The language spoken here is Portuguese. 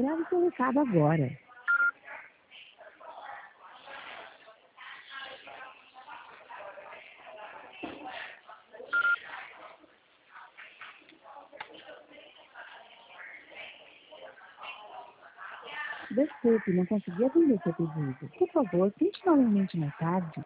grave seu recado agora. Desculpe, não consegui atender seu pedido. Por favor, tente novamente mais tarde.